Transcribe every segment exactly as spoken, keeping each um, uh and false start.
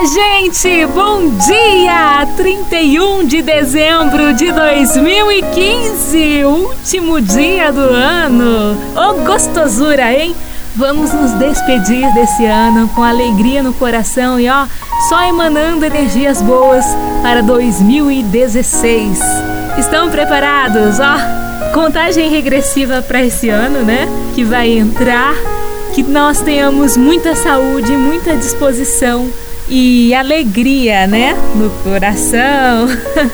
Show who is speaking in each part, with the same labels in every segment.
Speaker 1: gente! Bom dia! trinta e um de dezembro de dois mil e quinze, último dia do ano. Ô gostosura, hein? Vamos nos despedir desse ano com alegria no coração e ó, só emanando energias boas para dois mil e dezesseis. Estão preparados? Ó, contagem regressiva para esse ano, né? Que vai entrar, que nós tenhamos muita saúde, muita disposição e alegria, né? No coração,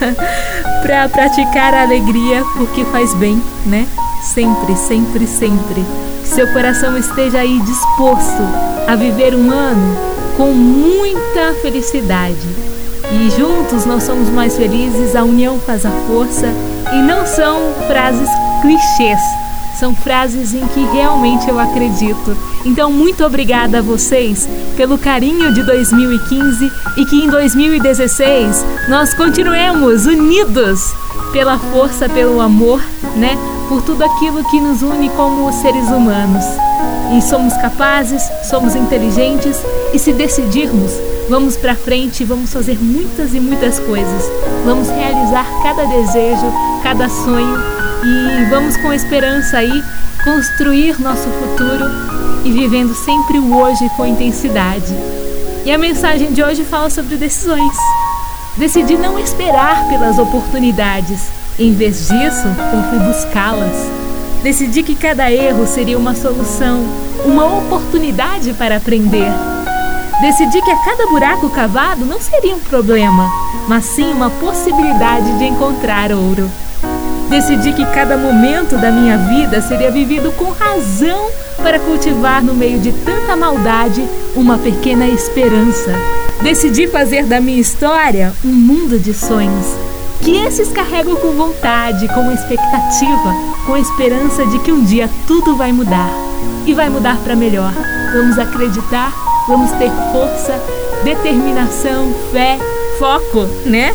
Speaker 1: para praticar a alegria, porque faz bem, né? Sempre, sempre, sempre. Que seu coração esteja aí disposto a viver um ano com muita felicidade. E juntos nós somos mais felizes, a união faz a força. E não são frases clichês, são frases em que realmente eu acredito. Então, muito obrigada a vocês pelo carinho de dois mil e quinze e que em dois mil e dezesseis nós continuemos unidos pela força, pelo amor, né? Por tudo aquilo que nos une como seres humanos. E somos capazes, somos inteligentes e se decidirmos, vamos para frente, vamos fazer muitas e muitas coisas. Vamos realizar cada desejo, cada sonho e vamos com esperança aí construir nosso futuro e vivendo sempre o hoje com intensidade. E a mensagem de hoje fala sobre decisões. Decidi não esperar pelas oportunidades. Em vez disso, eu fui buscá-las. Decidi que cada erro seria uma solução, uma oportunidade para aprender. Decidi que a cada buraco cavado não seria um problema, mas sim uma possibilidade de encontrar ouro. Decidi que cada momento da minha vida seria vivido com razão para cultivar no meio de tanta maldade uma pequena esperança. Decidi fazer da minha história um mundo de sonhos, que esses carrego com vontade, com expectativa, com a esperança de que um dia tudo vai mudar. E vai mudar para melhor. Vamos acreditar, vamos ter força, determinação, fé, foco, né?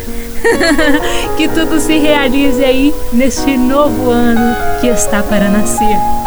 Speaker 1: Que tudo se realize aí neste novo ano que está para nascer.